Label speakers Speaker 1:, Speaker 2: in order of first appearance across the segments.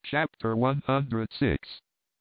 Speaker 1: Chapter 106.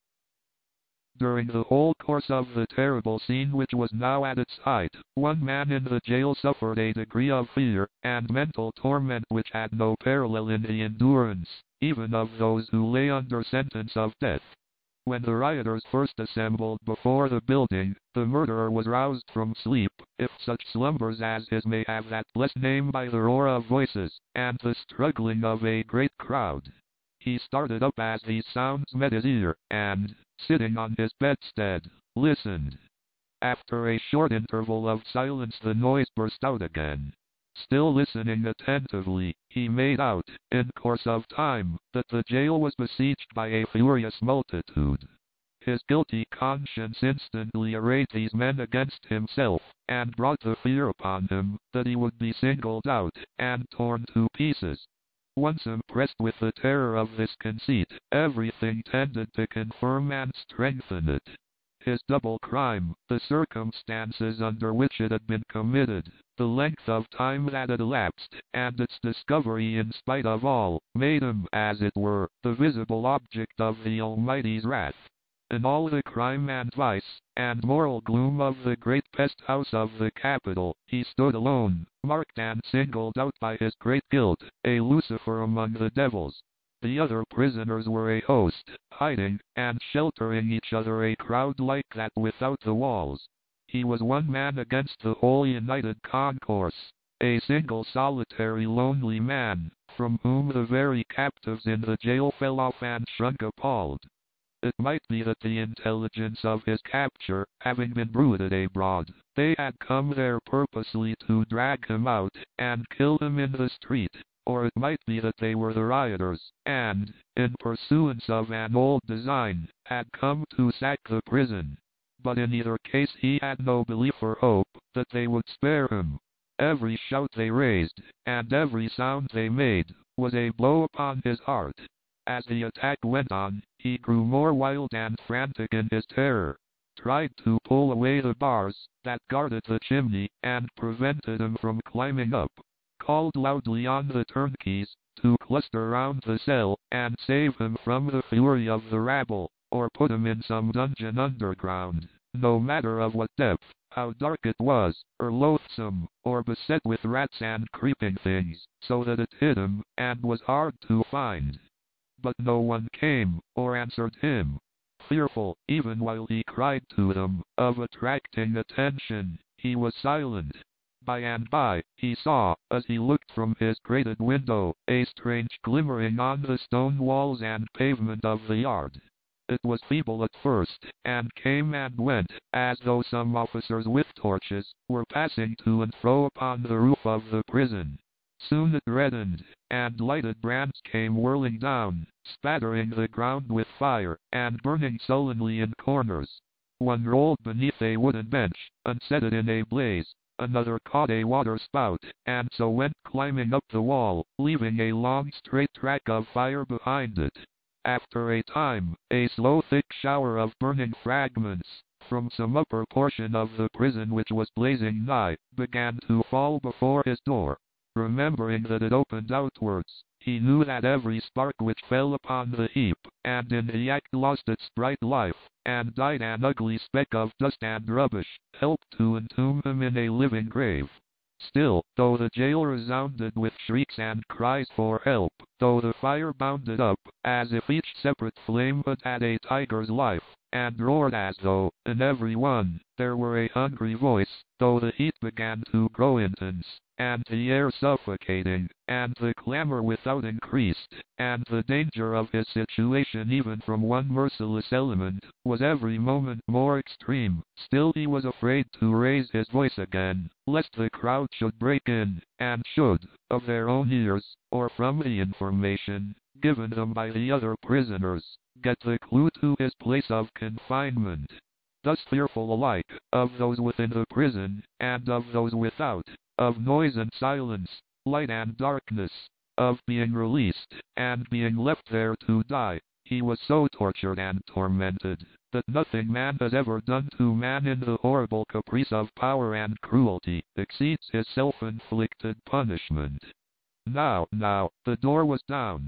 Speaker 1: During the whole course of the terrible scene which was now at its height, one man in the jail suffered a degree of fear and mental torment which had no parallel in the endurance, even of those who lay under sentence of death. When the rioters first assembled before the building, the murderer was roused from sleep, if such slumbers as his may have that blessed name, by the roar of voices, and the struggling of a great crowd. He started up as these sounds met his ear, and, sitting on his bedstead, listened. After a short interval of silence the noise burst out again. Still listening attentively, he made out, in course of time, that the jail was besieged by a furious multitude. His guilty conscience instantly arrayed these men against himself, and brought the fear upon him that he would be singled out, and torn to pieces. Once impressed with the terror of this conceit, everything tended to confirm and strengthen it. His double crime, the circumstances under which it had been committed, the length of time that had elapsed, and its discovery in spite of all, made him, as it were, the visible object of the Almighty's wrath. In all the crime and vice, and moral gloom of the great pest house of the capital, he stood alone, marked and singled out by his great guilt, a Lucifer among the devils. The other prisoners were a host, hiding and sheltering each other, a crowd like that without the walls. He was one man against the whole united concourse, a single solitary lonely man, from whom the very captives in the jail fell off and shrunk appalled. It might be that the intelligence of his capture, having been bruited abroad, they had come there purposely to drag him out, and kill him in the street. Or it might be that they were the rioters, and, in pursuance of an old design, had come to sack the prison. But in either case he had no belief or hope that they would spare him. Every shout they raised, and every sound they made, was a blow upon his heart. As the attack went on, he grew more wild and frantic in his terror, tried to pull away the bars that guarded the chimney and prevented him from climbing up, called loudly on the turnkeys to cluster round the cell and save him from the fury of the rabble, or put him in some dungeon underground, no matter of what depth, how dark it was, or loathsome, or beset with rats and creeping things, so that it hid him, and was hard to find. But no one came, or answered him. Fearful, even while he cried to them, of attracting attention, he was silent. By and by, he saw, as he looked from his grated window, a strange glimmering on the stone walls and pavement of the yard. It was feeble at first, and came and went, as though some officers with torches were passing to and fro upon the roof of the prison. Soon it reddened, and lighted brands came whirling down, spattering the ground with fire, and burning sullenly in corners. One rolled beneath a wooden bench, and set it in a blaze. Another caught a water spout, and so went climbing up the wall, leaving a long straight track of fire behind it. After a time, a slow thick shower of burning fragments, from some upper portion of the prison which was blazing nigh, began to fall before his door. Remembering that it opened outwards, he knew that every spark which fell upon the heap, and in the act lost its bright life, and died an ugly speck of dust and rubbish, helped to entomb him in a living grave. Still, though the jail resounded with shrieks and cries for help, though the fire bounded up, as if each separate flame had had a tiger's life, and roared as though, in every one, there were a hungry voice, though the heat began to grow intense, and the air suffocating, and the clamor without increased, and the danger of his situation even from one merciless element, was every moment more extreme, still he was afraid to raise his voice again, lest the crowd should break in, and should, of their own ears, or from the information given them by the other prisoners, get the clue to his place of confinement. Thus fearful alike, of those within the prison, and of those without, of noise and silence, light and darkness, of being released, and being left there to die, he was so tortured and tormented, that nothing man has ever done to man in the horrible caprice of power and cruelty exceeds his self-inflicted punishment. Now, the door was down.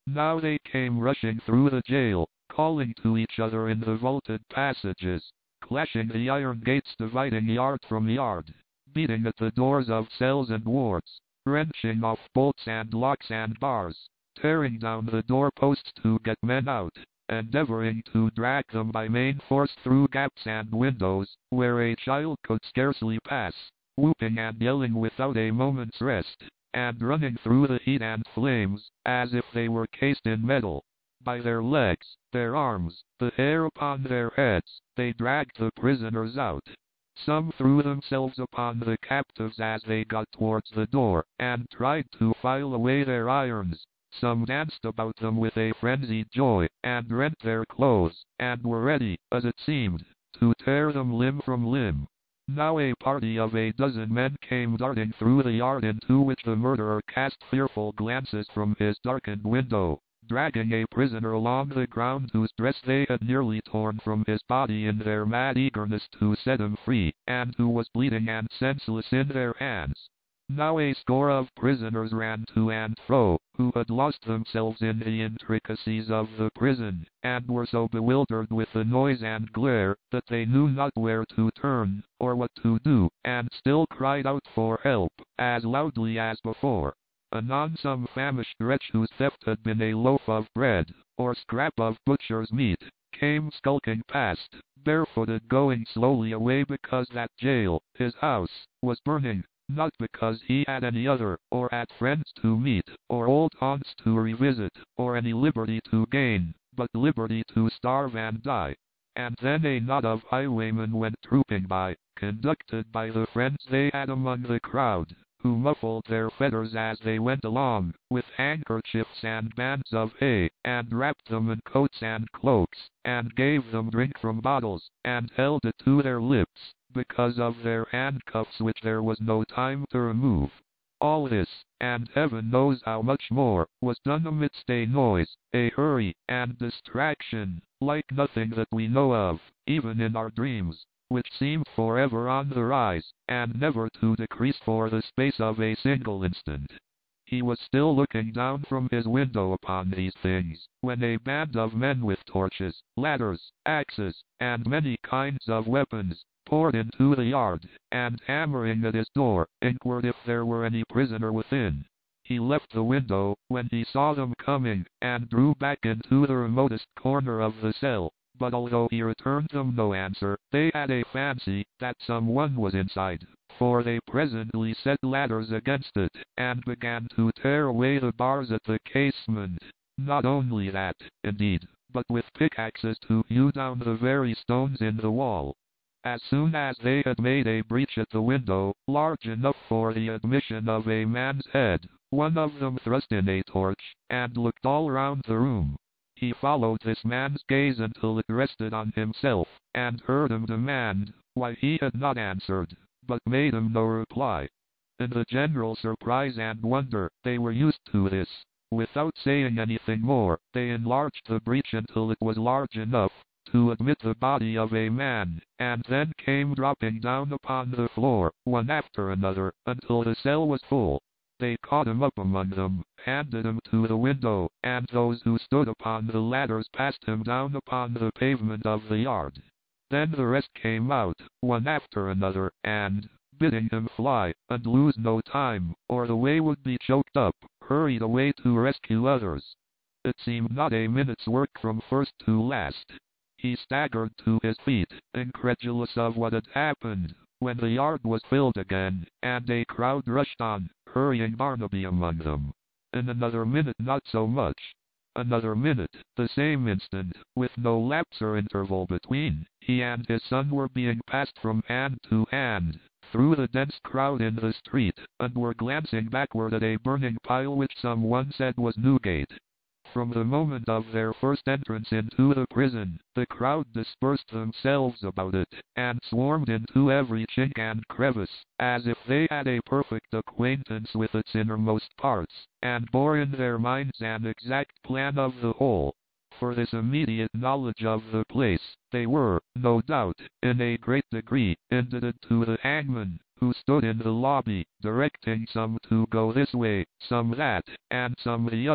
Speaker 1: Now they came rushing through the jail, calling to each other in the vaulted passages, clashing the iron gates dividing yard from yard, beating at the doors of cells and wards, wrenching off bolts and locks and bars, tearing down the doorposts to get men out, endeavoring to drag them by main force through gaps and windows, where a child could scarcely pass, whooping and yelling without a moment's rest, and running through the heat and flames, as if they were cased in metal. By their legs, their arms, the hair upon their heads, they dragged the prisoners out. Some threw themselves upon the captives as they got towards the door, and tried to file away their irons. Some danced about them with a frenzied joy, and rent their clothes, and were ready, as it seemed, to tear them limb from limb. Now a party of a dozen men came darting through the yard into which the murderer cast fearful glances from his darkened window, dragging a prisoner along the ground whose dress they had nearly torn from his body in their mad eagerness to set him free, and who was bleeding and senseless in their hands. Now a score of prisoners ran to and fro, who had lost themselves in the intricacies of the prison, and were so bewildered with the noise and glare, that they knew not where to turn, or what to do, and still cried out for help, as loudly as before. Anon some famished wretch whose theft had been a loaf of bread, or scrap of butcher's meat, came skulking past, barefooted, going slowly away because that jail, his house, was burning, not because he had any other, or had friends to meet, or old haunts to revisit, or any liberty to gain, but liberty to starve and die. And then a knot of highwaymen went trooping by, conducted by the friends they had among the crowd, who muffled their fetters as they went along, with handkerchiefs and bands of hay, and wrapped them in coats and cloaks, and gave them drink from bottles, and held it to their lips, because of their handcuffs which there was no time to remove. All this, and heaven knows how much more, was done amidst a noise, a hurry, and distraction, like nothing that we know of, even in our dreams, which seemed forever on the rise, and never to decrease for the space of a single instant. He was still looking down from his window upon these things, when a band of men with torches, ladders, axes, and many kinds of weapons, poured into the yard, and hammering at his door, inquired if there were any prisoner within. He left the window, when he saw them coming, and drew back into the remotest corner of the cell, but although he returned them no answer, they had a fancy that someone was inside, for they presently set ladders against it, and began to tear away the bars at the casement. Not only that, indeed, but with pickaxes to hew down the very stones in the wall. As soon as they had made a breach at the window, large enough for the admission of a man's head, one of them thrust in a torch, and looked all round the room. He followed this man's gaze until it rested on himself, and heard him demand why he had not answered, but made him no reply. In the general surprise and wonder, they were used to this. Without saying anything more, they enlarged the breach until it was large enough to admit the body of a man, and then came dropping down upon the floor, one after another, until the cell was full. They caught him up among them, handed him to the window, and those who stood upon the ladders passed him down upon the pavement of the yard. Then the rest came out, one after another, and, bidding him fly, and lose no time, or the way would be choked up, hurried away to rescue others. It seemed not a minute's work from first to last. He staggered to his feet, incredulous of what had happened, when the yard was filled again, and a crowd rushed on, hurrying Barnaby among them. In another minute not so much. Another minute, the same instant, with no lapse or interval between, he and his son were being passed from hand to hand, through the dense crowd in the street, and were glancing backward at a burning pile which someone said was Newgate. From the moment of their first entrance into the prison, the crowd dispersed themselves about it, and swarmed into every chink and crevice, as if they had a perfect acquaintance with its innermost parts, and bore in their minds an exact plan of the whole. For this immediate knowledge of the place, they were, no doubt, in a great degree, indebted to the hangman, who stood in the lobby, directing some to go this way, some that, and some the other,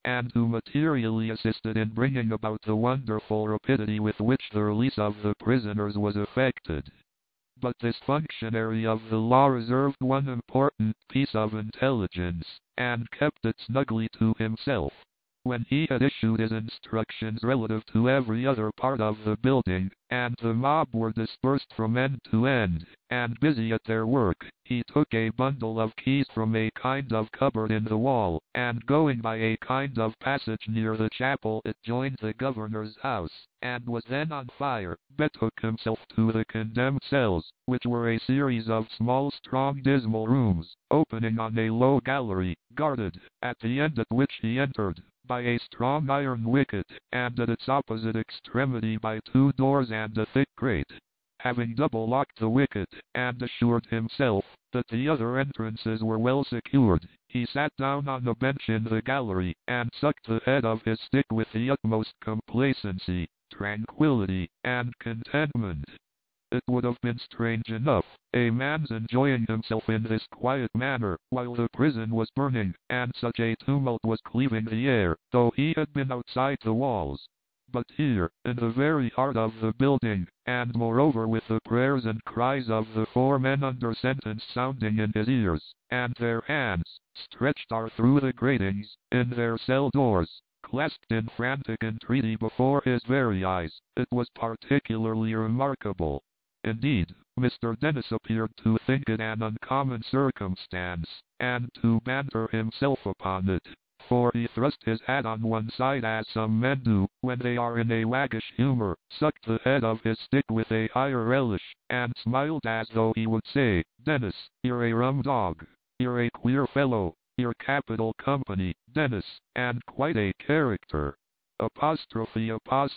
Speaker 1: and who materially assisted in bringing about the wonderful rapidity with which the release of the prisoners was effected. But this functionary of the law reserved one important piece of intelligence, and kept it snugly to himself. When he had issued his instructions relative to every other part of the building, and the mob were dispersed from end to end, and busy at their work, he took a bundle of keys from a kind of cupboard in the wall, and going by a kind of passage near the chapel it joined the governor's house, and was then on fire, betook himself to the condemned cells, which were a series of small strong dismal rooms, opening on a low gallery, guarded, at the end at which he entered, by a strong iron wicket, and at its opposite extremity by 2 doors and a thick grate. Having double-locked the wicket, and assured himself that the other entrances were well secured, he sat down on a bench in the gallery, and sucked the head of his stick with the utmost complacency, tranquillity, and contentment. It would have been strange enough, a man's enjoying himself in this quiet manner, while the prison was burning, and such a tumult was cleaving the air, though he had been outside the walls. But here, in the very heart of the building, and moreover with the prayers and cries of the 4 men under sentence sounding in his ears, and their hands, stretched out through the gratings, in their cell doors, clasped in frantic entreaty before his very eyes, it was particularly remarkable. Indeed, Mr. Dennis appeared to think it an uncommon circumstance, and to banter himself upon it, for he thrust his hat on one side as some men do, when they are in a waggish humor, sucked the head of his stick with a higher relish, and smiled as though he would say, "Dennis, you're a rum dog. You're a queer fellow. You're capital company, Dennis, and quite a character." Apostrophe.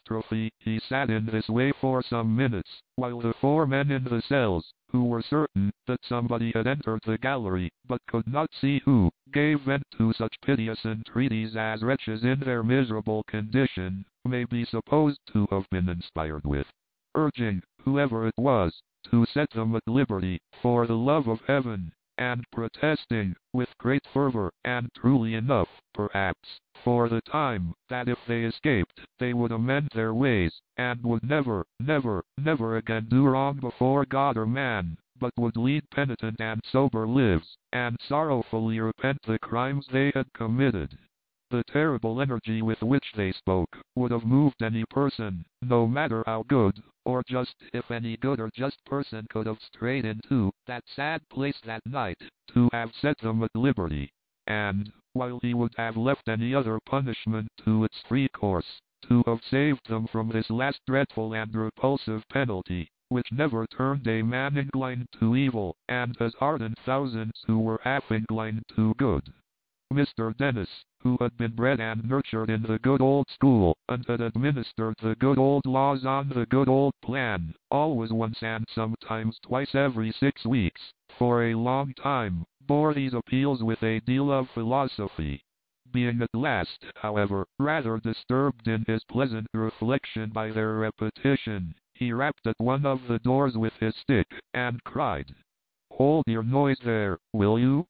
Speaker 1: He sat in this way for some minutes, while the 4 men in the cells, who were certain that somebody had entered the gallery, but could not see who, gave vent to such piteous entreaties as wretches in their miserable condition may be supposed to have been inspired with, urging, whoever it was, to set them at liberty, for the love of heaven, and protesting, with great fervor, and truly enough, perhaps, for the time, that if they escaped, they would amend their ways, and would never, never, never again do wrong before God or man, but would lead penitent and sober lives, and sorrowfully repent the crimes they had committed. The terrible energy with which they spoke would have moved any person, no matter how good or just, if any good or just person could have strayed into that sad place that night, to have set them at liberty, and, while he would have left any other punishment to its free course, to have saved them from this last dreadful and repulsive penalty, which never turned a man inclined to evil, and has hardened thousands who were half inclined to good. Mr. Dennis, who had been bred and nurtured in the good old school, and had administered the good old laws on the good old plan, always once and sometimes twice every 6 weeks, for a long time, bore these appeals with a deal of philosophy. Being at last, however, rather disturbed in his pleasant reflection by their repetition, he rapped at one of the doors with his stick, and cried, "Hold your noise there, will you?"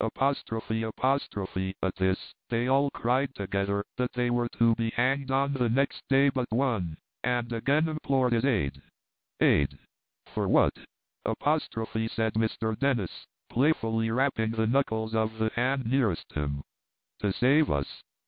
Speaker 1: At this, they all cried together that they were to be hanged on the next day but one, and again implored his aid. "Aid? For what?" Said Mr. Dennis, playfully rapping the knuckles of the hand nearest him. "To save us?"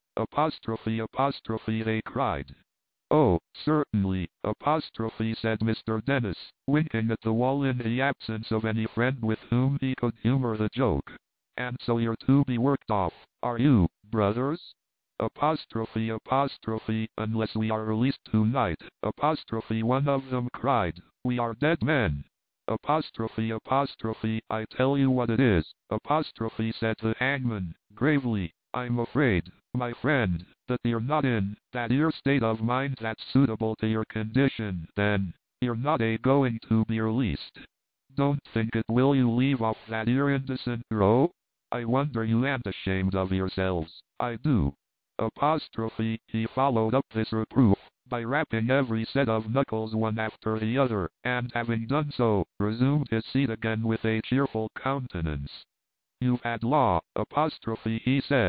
Speaker 1: They cried. "Oh, certainly, said Mr. Dennis, winking at the wall in the absence of any friend with whom he could humor the joke. "And so you're to be worked off, are you, brothers?" Unless we are released tonight, one of them cried, "We are dead men." I tell you what it is, said the hangman, gravely, "I'm afraid, my friend, that you're not in that 'ere state of mind that's suitable to your condition, then. You're not going to be released. Don't think it, will you leave off that 'ere indecent row? I wonder you ain't ashamed of yourselves, I do." He followed up this reproof by rapping every set of knuckles one after the other, and having done so, resumed his seat again with a cheerful countenance. "You've had law, he said,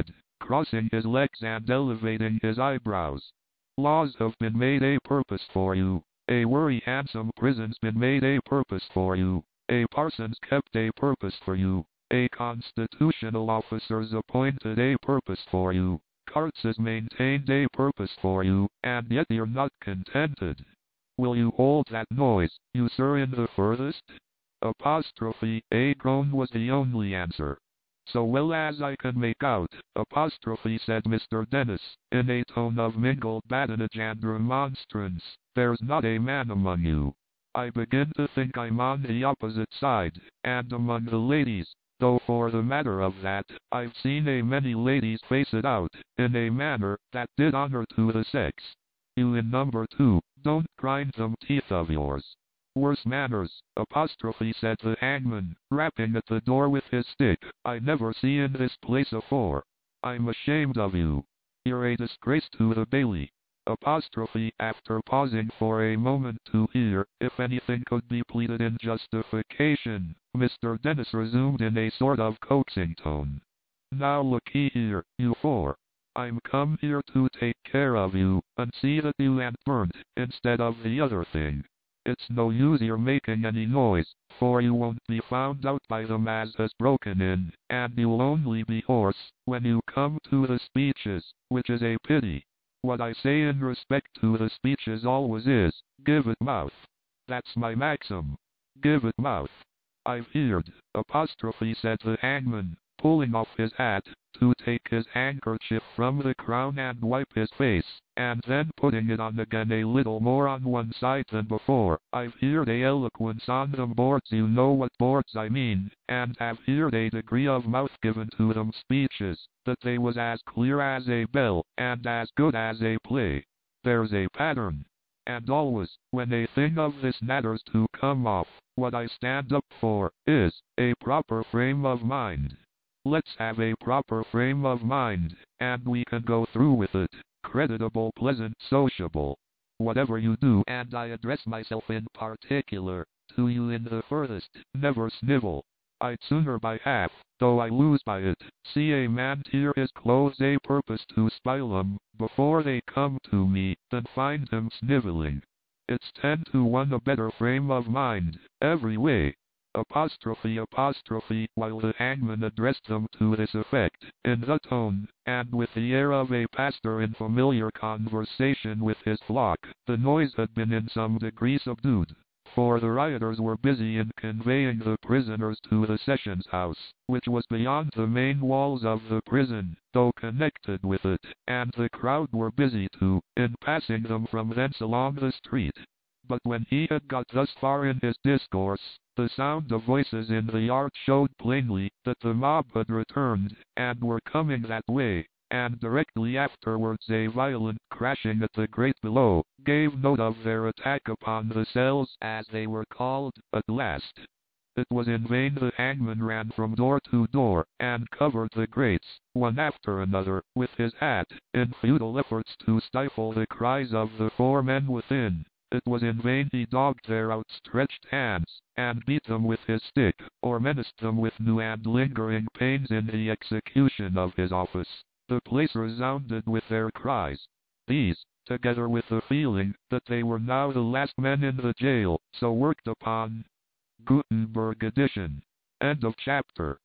Speaker 1: crossing his legs and elevating his eyebrows. Laws have been made a purpose for you. A very handsome prison's been made a purpose for you. A parson's kept a purpose for you. A constitutional officer's appointed a purpose for you. Carts has maintained a purpose for you, and yet you're not contented. Will you hold that noise, you sir in the furthest? Apostrophe, a groan was the only answer. So well as I can make out, apostrophe, said Mr. Dennis, in a tone of mingled badinage and remonstrance, there's not a man among you. I begin to think I'm on the opposite side, and among the ladies, though for the matter of that, I've seen a many ladies face it out, in a manner that did honor to the sex. You in number 2, don't grind them teeth of yours. Worse manners, apostrophe, said the hangman, rapping at the door with his stick, I never see in this place afore. I'm ashamed of you. You're a disgrace to the bailey. Apostrophe, after pausing for a moment to hear if anything could be pleaded in justification, Mr. Dennis resumed in a sort of coaxing tone. Now look-ye here, you four. I'm come here to take care of you, and see that you ain't burnt, instead of the other thing. It's no use you're making any noise, for you won't be found out by them as has broken in, and you'll only be hoarse when you come to the speeches, which is a pity. What I say in respect to the speeches always is, give it mouth. That's my maxim. Give it mouth. I've heard, apostrophe, said the hangman, pulling off his hat, to take his handkerchief from the crown and wipe his face, and then putting it on again a little more on one side than before. I've heard a eloquence on them boards, you know what boards I mean, and have heard a degree of mouth given to them speeches, that they was as clear as a bell, and as good as a play. There's a pattern. And always, when a thing of this natur's to come off, what I stand up for, is, a proper frame of mind. Let's have a proper frame of mind, and we can go through with it, creditable, pleasant, sociable. Whatever you do, and I address myself in particular, to you in the furthest, never snivel. I'd sooner by half, though I lose by it, see a man tear his clothes a purpose to spile 'em, before they come to me, than find him snivelling. It's 10 to 1 a better frame of mind, every way. Apostrophe, while the hangman addressed them to this effect, in the tone, and with the air of a pastor in familiar conversation with his flock, the noise had been in some degree subdued, for the rioters were busy in conveying the prisoners to the sessions house, which was beyond the main walls of the prison, though connected with it, and the crowd were busy too, in passing them from thence along the street. But when he had got thus far in his discourse, the sound of voices in the yard showed plainly that the mob had returned, and were coming that way, and directly afterwards a violent crashing at the grate below, gave note of their attack upon the cells, as they were called, at last. It was in vain the hangman ran from door to door, and covered the grates, one after another, with his hat, in futile efforts to stifle the cries of the 4 men within. It was in vain he dogged their outstretched hands, and beat them with his stick, or menaced them with new and lingering pains in the execution of his office. The place resounded with their cries. These, together with the feeling that they were now the last men in the jail, so worked upon. Gutenberg edition. End of chapter.